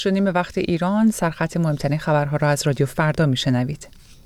شدیم به وقت ایران. سرخط مهمترین خبرها را از رادیو فردا میشنوید.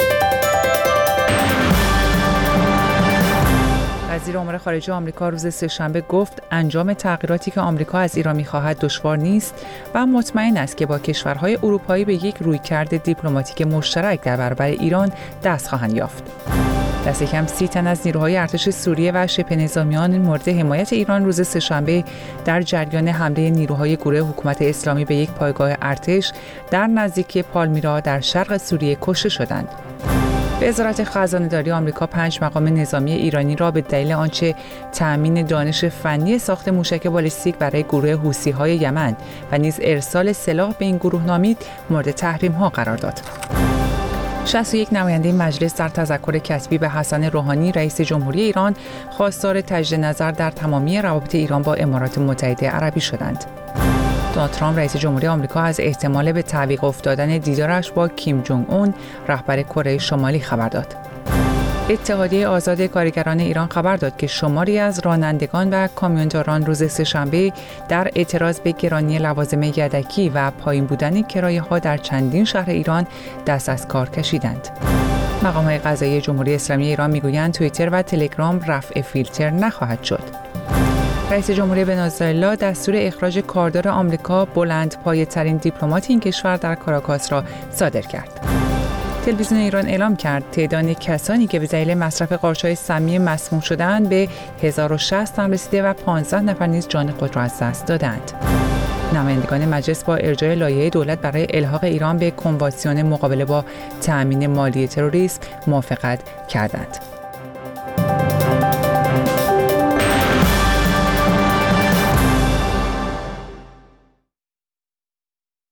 وزیر امور خارجه آمریکا روز سه‌شنبه گفت انجام تغییراتی که آمریکا از ایران می‌خواهد دشوار نیست و مطمئن است که با کشورهای اروپایی به یک رویکرد دیپلماتیک مشترک در برابر ایران دست خواهند یافت. دست کم 30 تن از نیروهای ارتش سوریه و شبه نظامیان مورد حمایت ایران روز سه‌شنبه در جریان حمله نیروهای گروه حکومت اسلامی به یک پایگاه ارتش در نزدیکی پالمیرا در شرق سوریه کشته شدند. وزارت خزانه‌داری آمریکا 5 مقام نظامی ایرانی را به دلیل آنچه تأمین دانش فنی ساخت موشک بالستیک برای گروه حوثی‌های یمن و نیز ارسال سلاح به این گروه نامید مورد تحریم‌ها قرار داد. 61 نماینده مجلس در تذکر کتبی به حسن روحانی رئیس جمهوری ایران خواستار تجدید نظر در تمامی روابط ایران با امارات متحده عربی شدند. دونالد ترامپ رئیس جمهوری آمریکا از احتمال به تعویق افتادن دیدارش با کیم جونگ اون رهبر کره شمالی خبر داد. اتحادیه آزاد کارگران ایران خبر داد که شماری از رانندگان و کامیونداران روز سه‌شنبه در اعتراض به گرانی لوازم یدکی و پایین بودن کرایه‌ها در چندین شهر ایران دست از کار کشیدند. مقام‌های قضایی جمهوری اسلامی ایران میگویند توییتر و تلگرام رفع فیلتر نخواهد شد. رئیس جمهوری ونزوئلا دستور اخراج کاردار آمریکا بلندپایه‌ترین دیپلمات این کشور در کاراکاس را صادر کرد. تلویزیون ایران اعلام کرد تعداد کسانی که به دلیل مصرف قارچ‌های سمی مسموم شدند به 1060 تن رسیده و 15 نفر نیز جان خود را از دست دادند. نمایندگان مجلس با ارجاع لایحه دولت برای الحاق ایران به کنوانسیون مقابله با تأمین مالی تروریسم موافقت کردند.